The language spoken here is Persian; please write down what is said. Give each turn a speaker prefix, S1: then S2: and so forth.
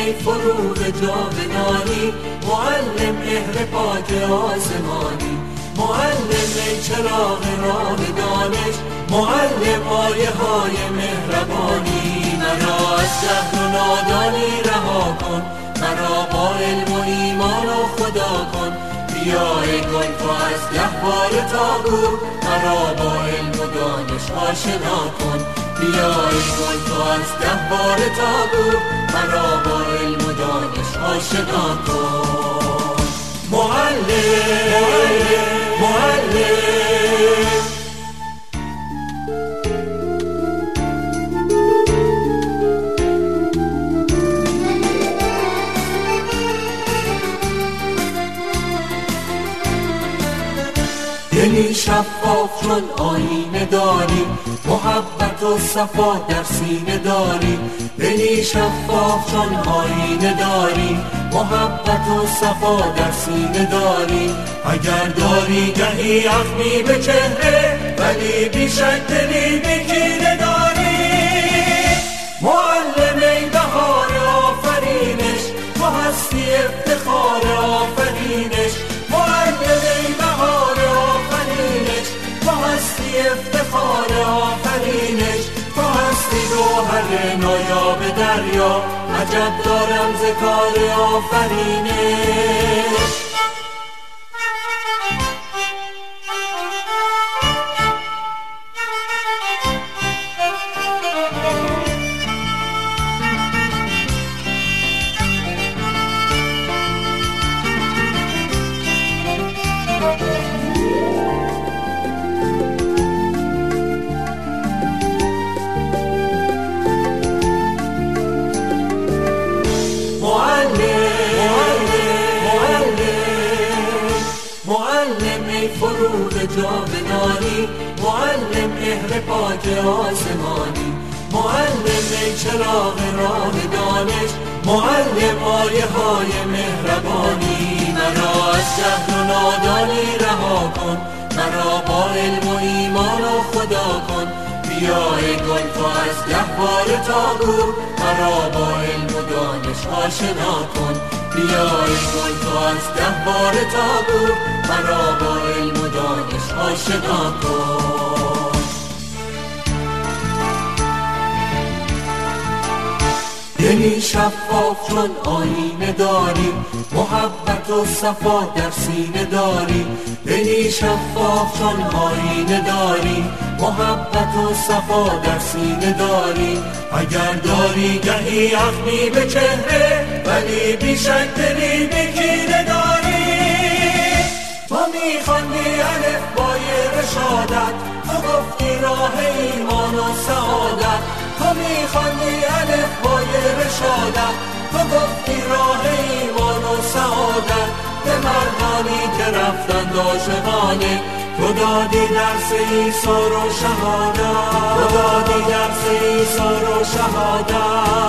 S1: ای فروغ جاودانی، معلم مهر پاک آسمانی، معلم ای چراغ راه دانش، معلم آیه های مهربانی. مرا از جهل و نادانی رها کن، مرا با علم و ایمان و خدا کن. بیا ای گل تو از گهواره تا گور، مرا با علم و دانش آشنا کن. بیا ای گل تو از گهواره تا گور، مرا با علم و دانش آشنا کن. معلم معلم دلی شفاف چون آینه داری، محبت و صفا در سینه داری. دلی شفاف چون آینه داری، محبت و صفا در سینه داری. اگر داری گهی اخمی به چهره، ولی بیشک دلی به کینه داری. معلم ای بهار آفرینش، تو هستی افتخار آفرینش. معلم ای بهار آفرینش، تو هستی افتخار آفرینش. تو هستی گوهر نایاب دریا، عجب دارم ز کار آفرینش. معلم ای فروغ جاودانی، معلم مهر پاک آسمانی، معلم ای چراغ راه دانش، معلم آیه های مهربانی. مرا از جهل و نادانی رها کن، مرا با علم و ایمان و خدا کن. بیا ای گل تو از گهواره تا گور، مرا با علم و دانش آشنا کن. بیا ای گل تو از گهواره تا گور، مرا با علم و دانش آشنا کن. دلی شفاف چون آینه داری، محبت و صفا در سینه داری. دلی شفاف چون آینه داری، محبت و صفا در سینه داری. اگر داری گهی اخمی به چهره، ولی بیشک دلی به کینه داری. تو میخواندی الف بای رشادت، تو گفتی راه ایمان و سعادت. تو میخواندی الف بای رشادت، تو گفتی راه ایمان و سعادت. به مردانی که رفتند عاشقانه، تو دادی درس ایثار و شهادت. تو دادی درس ایثار و شهادت.